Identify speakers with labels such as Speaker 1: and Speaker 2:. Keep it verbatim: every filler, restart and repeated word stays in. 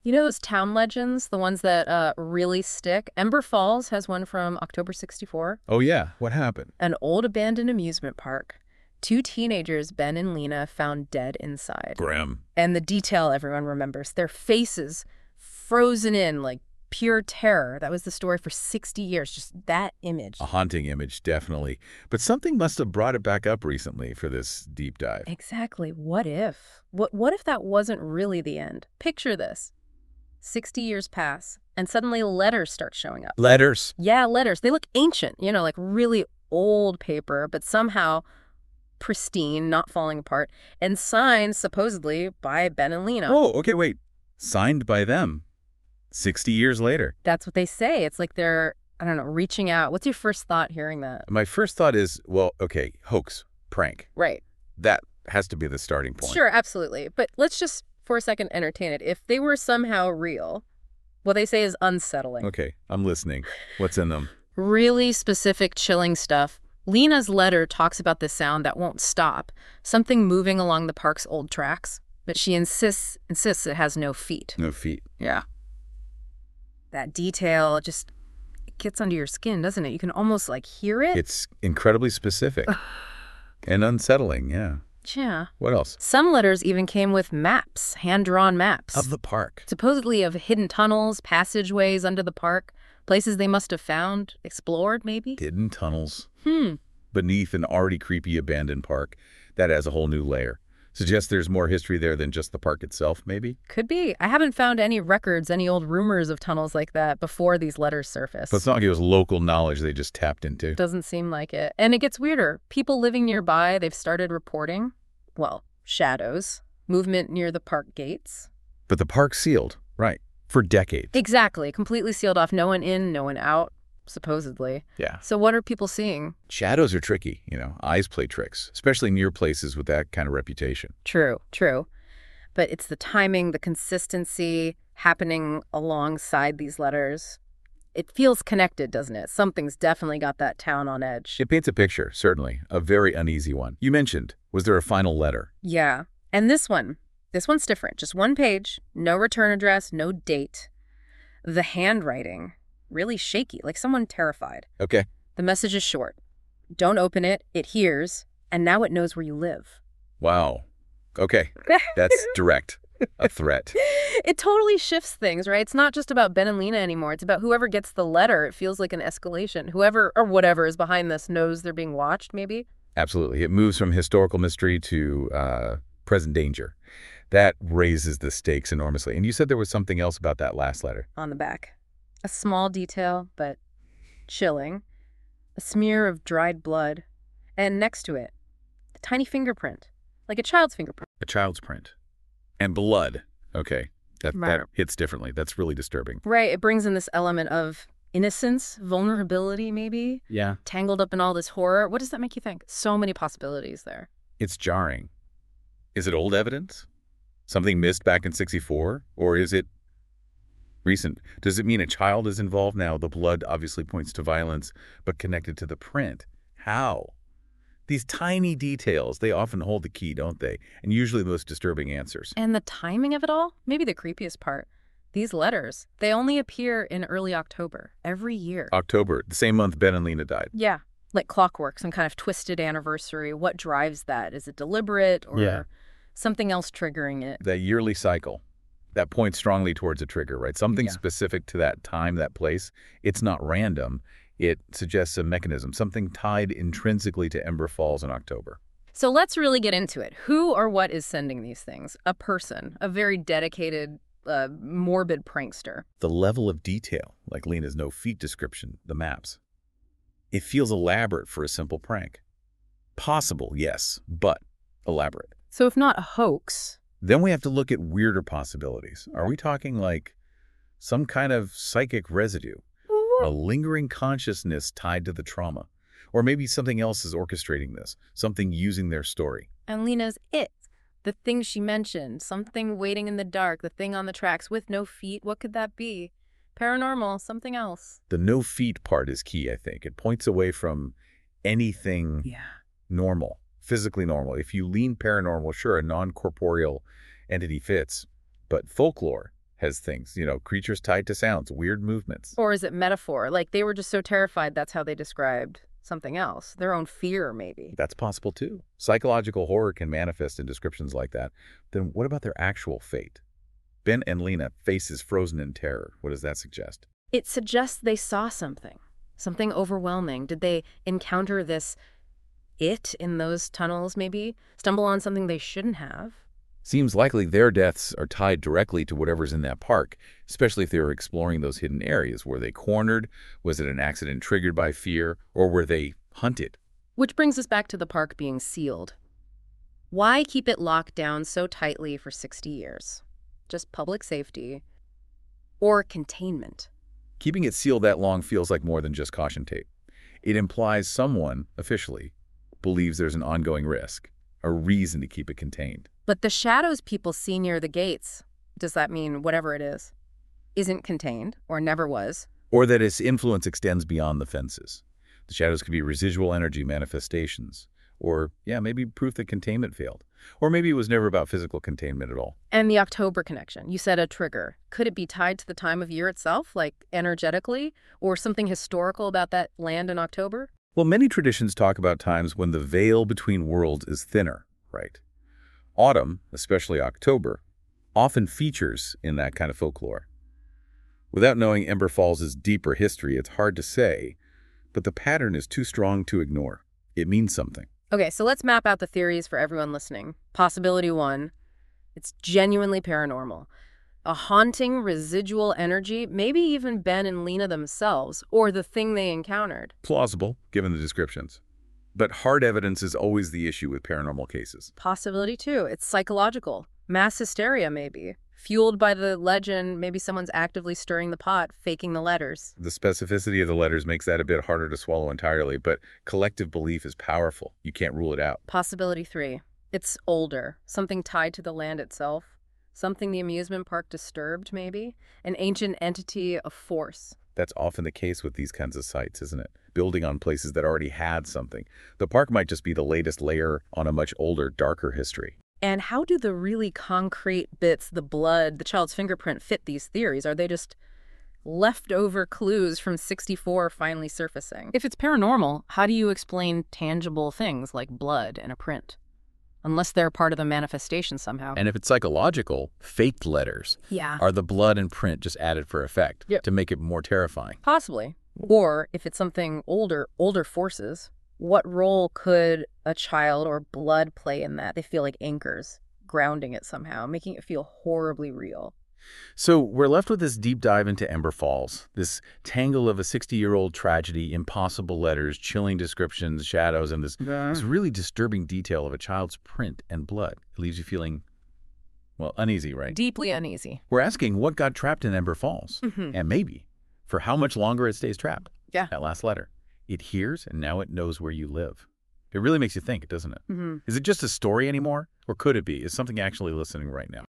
Speaker 1: You know those town legends, the ones that uh, really stick? Ember Falls has one from October sixty-four.
Speaker 2: Oh, yeah. What happened?
Speaker 1: An old abandoned amusement park. Two teenagers, Ben and Lena, found dead inside.
Speaker 2: Grim.
Speaker 1: And the detail everyone remembers, their faces frozen in like pure terror. That was the story for sixty years, just that image.
Speaker 2: A haunting image, definitely. But something must have brought it back up recently for this deep dive.
Speaker 1: Exactly. What if? What, what if that wasn't really the end? Picture this. sixty years pass, and suddenly letters start showing up.
Speaker 2: Letters.
Speaker 1: Yeah, letters. They look ancient, you know, like really old paper, but somehow pristine, not falling apart, and signed supposedly by Ben and Lena.
Speaker 2: Oh, okay, wait. Signed by them. sixty years later.
Speaker 1: That's what they say. It's like they're, I don't know, reaching out. What's your first thought hearing that?
Speaker 2: My first thought is, well, okay, hoax, prank.
Speaker 1: Right.
Speaker 2: That has to be the starting point.
Speaker 1: Sure, absolutely. But let's just, for a second, entertain it. If they were somehow real, what they say is unsettling.
Speaker 2: Okay, I'm listening. What's in them?
Speaker 1: Really specific, chilling stuff. Lena's letter talks about the sound that won't stop, something moving along the park's old tracks, but she insists insists it has no feet.
Speaker 2: No feet.
Speaker 1: Yeah. That detail just it gets under your skin, doesn't it? You can almost like hear it.
Speaker 2: It's incredibly specific and unsettling, yeah.
Speaker 1: Yeah.
Speaker 2: What else?
Speaker 1: Some letters even came with maps, hand-drawn maps.
Speaker 2: Of the park.
Speaker 1: Supposedly of hidden tunnels, passageways under the park, places they must have found, explored maybe.
Speaker 2: Hidden tunnels.
Speaker 1: Hmm.
Speaker 2: Beneath an already creepy abandoned park. That adds a whole new layer. Suggests there's more history there than just the park itself, maybe?
Speaker 1: Could be. I haven't found any records, any old rumors of tunnels like that before these letters surfaced.
Speaker 2: But it's not like it was local knowledge they just tapped into.
Speaker 1: Doesn't seem like it. And it gets weirder. People living nearby, they've started reporting, well, shadows, movement near the park gates.
Speaker 2: But the park's sealed, right, for decades.
Speaker 1: Exactly. Completely sealed off. No one in, no one out, supposedly.
Speaker 2: Yeah.
Speaker 1: So what are people seeing?
Speaker 2: Shadows are tricky, you know. Eyes play tricks, especially near places with that kind of reputation.
Speaker 1: True, true. But it's the timing, the consistency happening alongside these letters. It feels connected, doesn't it? Something's definitely got that town on edge.
Speaker 2: It paints a picture, certainly, a very uneasy one. You mentioned, was there a final letter?
Speaker 1: Yeah. And this one, this one's different. Just one page, no return address, no date. The handwriting, really shaky, like someone terrified.
Speaker 2: Okay.
Speaker 1: The message is short. Don't open it, it hears, and now it knows where you live.
Speaker 2: Wow. Okay. That's direct. A threat.
Speaker 1: It totally shifts things, right? It's not just about Ben and Lena anymore. It's about whoever gets the letter. It feels like an escalation. Whoever or whatever is behind this knows they're being watched, maybe?
Speaker 2: Absolutely. It moves from historical mystery to uh, present danger. That raises the stakes enormously. And you said there was something else about that last letter.
Speaker 1: On the back. A small detail, but chilling. A smear of dried blood. And next to it, a tiny fingerprint. Like a child's fingerprint.
Speaker 2: A child's print. And blood. Okay. That,
Speaker 1: Right.
Speaker 2: that hits differently. That's really disturbing.
Speaker 1: Right. It brings in this element of innocence, vulnerability, maybe,
Speaker 2: Yeah.
Speaker 1: tangled up in all this horror. What does that make you think? So many possibilities there.
Speaker 2: It's jarring. Is it old evidence? Something missed back in sixty-four? Or is it recent? Does it mean a child is involved now? The blood obviously points to violence, but connected to the print. How? These tiny details, they often hold the key, don't they? And usually the most disturbing answers.
Speaker 1: And the timing of it all, maybe the creepiest part. These letters, they only appear in early October, every year.
Speaker 2: October, the same month Ben and Lena died.
Speaker 1: Yeah, like clockwork, some kind of twisted anniversary. What drives that? Is it deliberate or
Speaker 2: Yeah.
Speaker 1: something else triggering it?
Speaker 2: That yearly cycle, that points strongly towards a trigger, right? Something
Speaker 1: Yeah.
Speaker 2: specific to that time, that place. It's not random. It suggests a mechanism, something tied intrinsically to Ember Falls in October.
Speaker 1: So let's really get into it. Who or what is sending these things? A person, a very dedicated, uh, morbid prankster.
Speaker 2: The level of detail, like Lena's no feet description, the maps. It feels elaborate for a simple prank. Possible, yes, but elaborate.
Speaker 1: So if not a hoax,
Speaker 2: Then we have to look at weirder possibilities. Are we talking like some kind of psychic residue? A lingering consciousness tied to the trauma? Or maybe something else is orchestrating this, something using their story.
Speaker 1: and Lena's it. The thing she mentioned, something waiting in the dark, the thing on the tracks with no feet, what could that be? Paranormal, something else.
Speaker 2: The no feet part is key, I think. It points away from anything
Speaker 1: Yeah.
Speaker 2: normal, physically normal. If you lean paranormal, sure, a non-corporeal entity fits. But folklore has things, you know, creatures tied to sounds, weird movements.
Speaker 1: Or is it metaphor? Like they were just so terrified that's how they described something else. Their own fear, maybe.
Speaker 2: That's possible too. Psychological horror can manifest in descriptions like that. Then what about their actual fate? Ben and Lena faces frozen in terror. What does that suggest?
Speaker 1: It suggests they saw something, something overwhelming. Did they encounter this it in those tunnels, maybe? Stumble on something they shouldn't have?
Speaker 2: Seems likely their deaths are tied directly to whatever's in that park, especially if they were exploring those hidden areas. Were they cornered? Was it an accident triggered by fear? Or were they hunted?
Speaker 1: Which brings us back to the park being sealed. Why keep it locked down so tightly for sixty years? Just public safety or containment?
Speaker 2: Keeping it sealed that long feels like more than just caution tape. It implies someone, officially, believes there's an ongoing risk, a reason to keep it contained.
Speaker 1: But the shadows people see near the gates, does that mean whatever it is, isn't contained or never was?
Speaker 2: Or that its influence extends beyond the fences. The shadows could be residual energy manifestations. Or, yeah, maybe proof that containment failed. Or maybe it was never about physical containment at all.
Speaker 1: And the October connection, you said a trigger. Could it be tied to the time of year itself, like energetically, or something historical about that land in October?
Speaker 2: Well, many traditions talk about times when the veil between worlds is thinner, right? Autumn, especially October, often features in that kind of folklore. Without knowing Ember Falls' deeper history, it's hard to say, but the pattern is too strong to ignore. It means something.
Speaker 1: Okay, so let's map out the theories for everyone listening. Possibility one, it's genuinely paranormal. A haunting residual energy, maybe even Ben and Lena themselves, or the thing they encountered.
Speaker 2: Plausible, given the descriptions. But hard evidence is always the issue with paranormal cases.
Speaker 1: Possibility two, it's psychological. Mass hysteria, maybe. Fueled by the legend, maybe someone's actively stirring the pot, faking the letters.
Speaker 2: The specificity of the letters makes that a bit harder to swallow entirely, but collective belief is powerful. You can't rule it out.
Speaker 1: Possibility three, it's older. Something tied to the land itself. Something the amusement park disturbed, maybe? An ancient entity of force.
Speaker 2: That's often the case with these kinds of sites, isn't it? Building on places that already had something. The park might just be the latest layer on a much older, darker history.
Speaker 1: And how do the really concrete bits, the blood, the child's fingerprint, fit these theories? Are they just leftover clues from sixty-four finally surfacing? If it's paranormal, how do you explain tangible things like blood and a print? Unless they're part of the manifestation somehow.
Speaker 2: And if it's psychological, faked letters
Speaker 1: Yeah.
Speaker 2: are the blood and print just added for effect
Speaker 1: Yep.
Speaker 2: to make it more terrifying.
Speaker 1: Possibly. Or if it's something older, older forces, what role could a child or blood play in that? They feel like anchors, grounding it somehow, making it feel horribly real.
Speaker 2: So we're left with this deep dive into Ember Falls, this tangle of a sixty-year-old tragedy, impossible letters, chilling descriptions, shadows, and this, this really disturbing detail of a child's print and blood. It leaves you feeling, well, uneasy, right?
Speaker 1: Deeply uneasy.
Speaker 2: We're asking what got trapped in Ember Falls,
Speaker 1: Mhm.
Speaker 2: and maybe for how much longer it stays trapped.
Speaker 1: Yeah.
Speaker 2: That last letter. It hears, and now it knows where you live. It really makes you think, doesn't it?
Speaker 1: Mm-hmm.
Speaker 2: Is it just a story anymore? Or could it be? Is something actually listening right now?